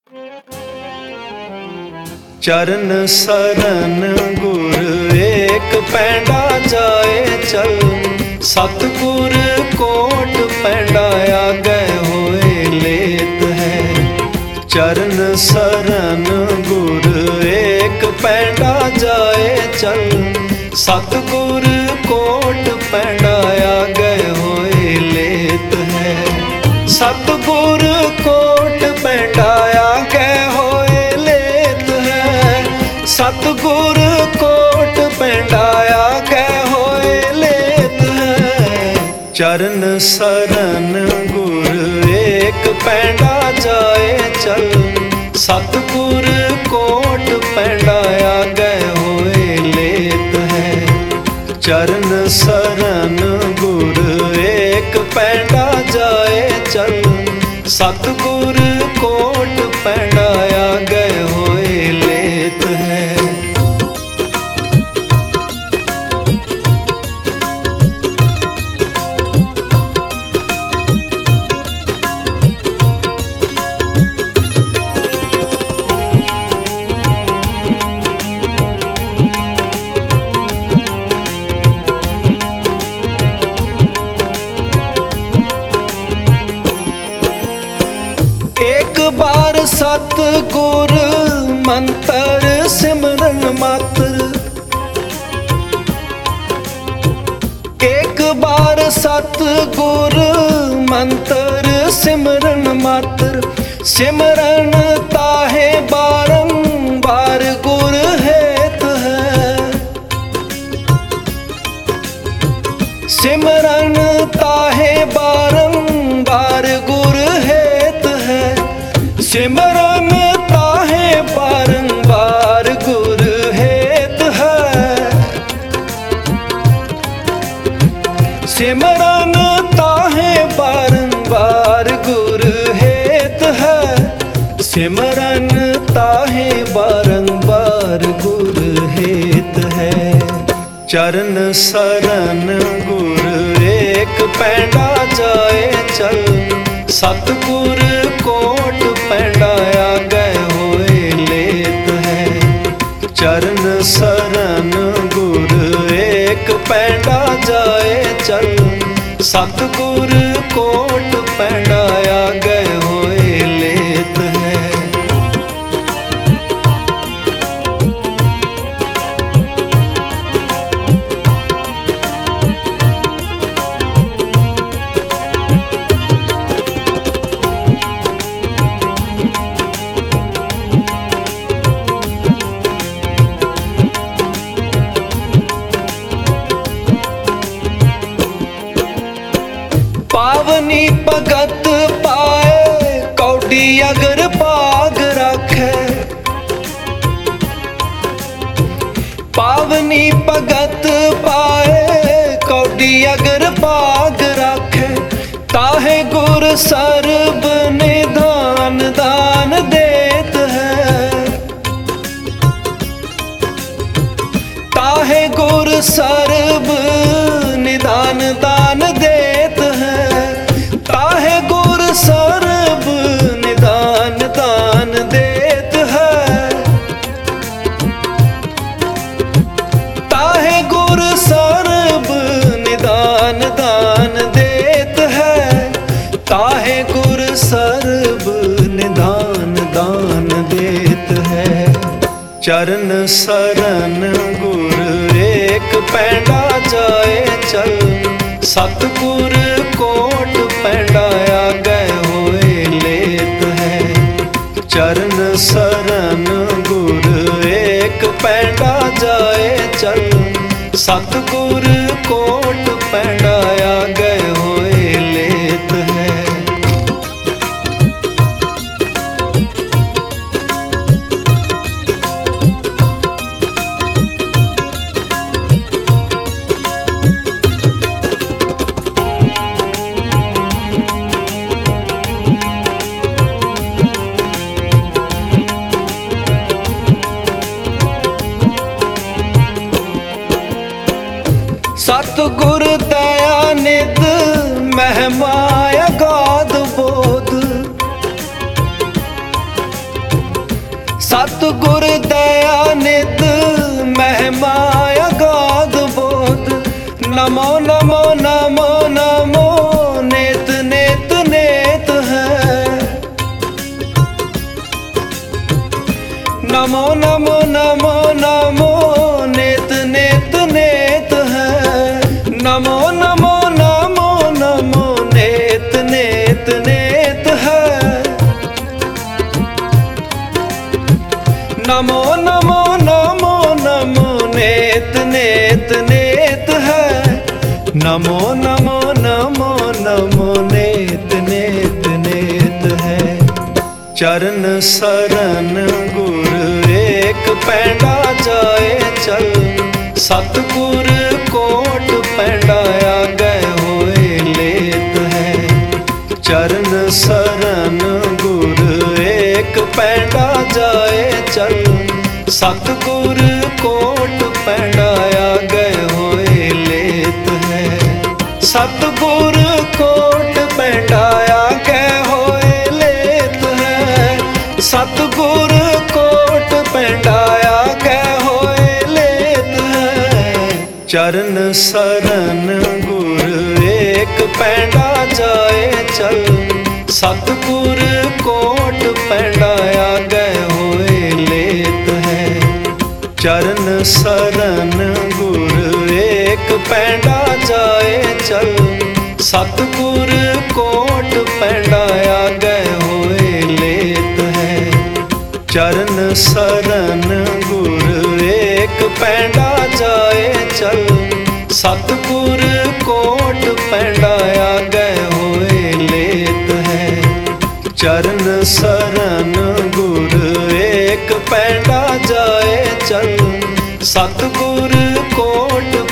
चरण सरन गुर एक पैंडा जाए चल, सतगुर कोट पैंडा आगे होए लेत है। चरण सरन गुर एक पैंडा जाए चल, सतगुर कोट पैंडा आगे होए लेत है। सतगुर कोट पैंडा आगे होए लेत है। सतगुर कोट पैंडा आगे होए लेत है। चरण सरन गुर एक पैंडा जाए चल, सतगुर कोट पैंडा आगे होए लेत है। चरण सरन गुर एक पैंडा जाए चल, सतगुर कोट पैंडा आगे होए लेत है। एक बार सतगुर मंत्र सिमरन मात्र, एक बार सतगुर मंत्र सिमरन मात्र। सिमरन ताहे बारंबार गुर हेत है। सिमरन ताहे बारंबार गुर हेत है। सिमरन ताहे बारंबार गुर हेत है। सिमरन ताहे बारंबार गुर हेत है। सिमरन ताहे बारंबार गुर हेत है। चरण सरन गुर एक पैंडा जाए चल, सतगुर कोट पैंडा आगे होए लेत है। चरण सरन गुर एक पैंडा जाए चल, सतगुर कोट पैंडा आगे होए लेत है। पावनी भगत पाए कौडी अगर पाग राखे। पावनी भगत पाए कौडी अगर पाग राखे। ताहे गुर सर्ब निधान दान देत है। ताहे गुर सर्ब निधान दान देत है। ताहे गुर सर्ब निधान दान देत है। ताहे गुर सर्ब निधान दान देत है। ताहे गुर सर्ब निधान दान देत है। चरण सरन गुर एक पैंडा जाए चल, सतगुर कोट पैंडा आगे होए लेत है। चरण सरन गुर एक पैंडा जाए चल, सतगुर कोट पैंडा आगे होए लेत है। सतगुर दया निध महिमा अगाध बोध। सतगुर दया नित महिमा अगाध बोध। नमो नमो नमो नमो नेत नेत नेत है। नमो नमो नमो नमो नेत नेत नेत है। नमो नमो नमो नमो नेत नेत नेत है। नमो नमो नमो नमो नेत नेत नेत है। नमो नमो नमो नमो नेत नेत नेत है। चरण सरन गुर एक पैंडा जाए चल। सतगुर कोट पैंडा आगे होए लेत है। चरण सरन गुर एक पैंडा जाए चल। सतगुर कोट पैंडा आगे होए लेत है। सतगुर कोट पैंडा आगे होए लेत है। सतगुर कोट पैंडा आगे होए लेत है। चरण सरन गुर एक पैंडा जाए चल। सतगुर कोट पैंडा आगे होए लेत है। चरण सरन गुर एक पैंडा जाए चल। सतगुर कोट पैंडा आगे होए लेत है। चरण सरन गुर एक पैंडा जाए चल। सतगुर कोट पैंडा आगे होए लेत है। चरण सरन गुर एक पैंडा जाए चल। सतगुर कोट